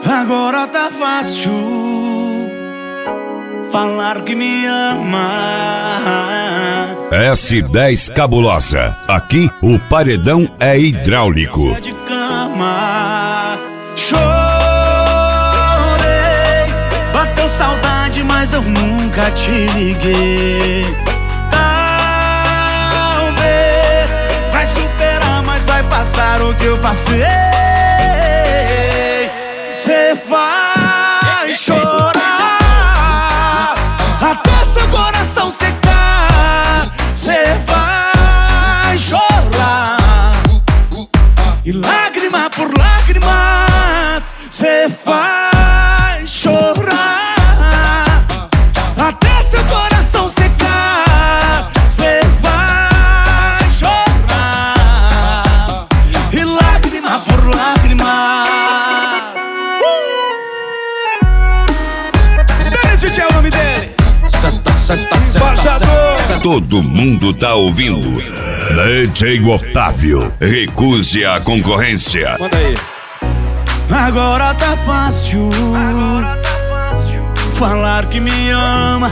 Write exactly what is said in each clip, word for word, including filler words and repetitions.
Agora tá fácil falar que me ama. S dez Cabulosa. Aqui o paredão é hidráulico. De cama. Chorei, bateu saudade, mas eu nunca te liguei. Talvez vai superar, mas vai passar o que eu passei. Cê vai chorar até seu coração secar. Cê vai chorar e lágrima por lágrimas. Cê vai chorar até seu coração secar. Cê vai chorar e lágrima por lágrima. Esse é o nome dele. Santa, santa, santa, todo mundo tá ouvindo. D J Otávio, recuse a concorrência. Manda aí. Agora tá fácil falar que me ama.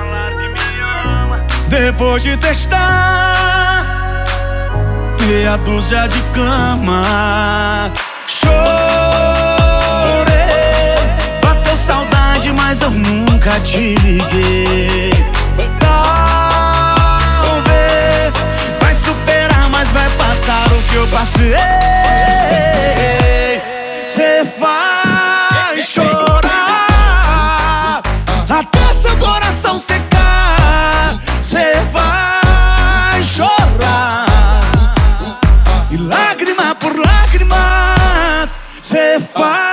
Depois de testar meia dúzia de cama. Mas eu nunca te liguei. Talvez vai superar, mas vai passar o que eu passei. Cê vai chorar até seu coração secar. Cê vai chorar e lágrima por lágrimas. Cê vai